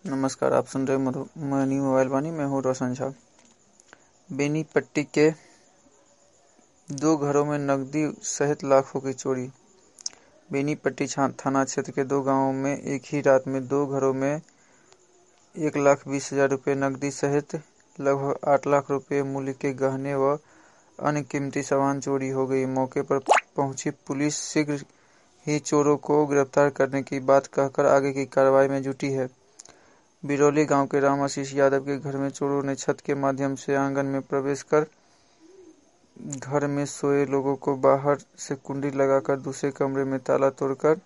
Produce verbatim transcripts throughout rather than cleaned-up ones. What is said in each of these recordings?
नमस्कार, आप सुन रहे मधुबनी मोबाइल वाणी। मैं हूँ रोशन झा। बेनीपट्टी के दो घरों में नकदी सहित लाखों की चोरी। बेनीपट्टी थाना क्षेत्र के दो गांवों में एक ही रात में दो घरों में एक लाख बीस हजार रुपये नकदी सहित लगभग आठ लाख रुपये मूल्य के गहने व अन्य कीमती सामान चोरी हो गई। मौके पर पहुंची पुलिस शीघ्र ही चोरों को गिरफ्तार करने की बात कहकर आगे की कार्रवाई में जुटी है। बिरौली गांव के राम आशीष यादव के घर में चोरों ने छत के माध्यम से आंगन में प्रवेश कर घर में सोए लोगों को बाहर से कुंडी लगाकर दूसरे कमरे में ताला तोड़कर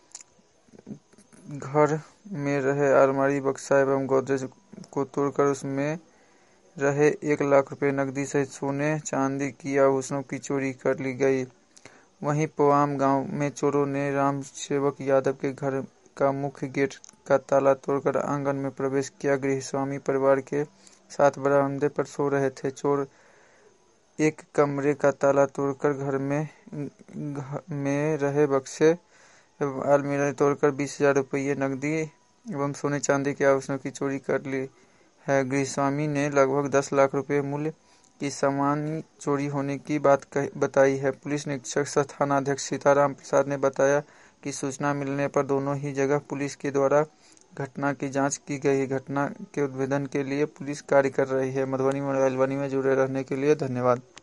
घर में रहे अलमारी, बक्सा एवं गोदरेज को तोड़कर उसमें रहे एक लाख रुपए नकदी सहित सोने चांदी की आभूषणों की चोरी कर ली गई। वहीं पोआम गांव में चोरों ने राम सेवक यादव के घर का मुख्य गेट का ताला तोड़कर आंगन में प्रवेश किया। गृहस्वामी परिवार के साथ बरामदे पर सो रहे थे। चोर एक कमरे का ताला तोड़कर घर में में रहे बक्से एवं अलमीरा तोड़कर बीस हजार रुपये नकदी एवं सोने चांदी के आभूषणों की चोरी कर ली है। गृहस्वामी ने लगभग दस लाख रुपये मूल्य की सामान चोरी होने की बात बताई है। पुलिस निरीक्षक सह थानाध्यक्ष सीताराम प्रसाद ने बताया कि सूचना मिलने पर दोनों ही जगह पुलिस के द्वारा घटना की जांच की गई। घटना के उद्भेदन के लिए पुलिस कार्य कर रही है। मधुबनी मोबाइल वाणी में जुड़े रहने के लिए धन्यवाद।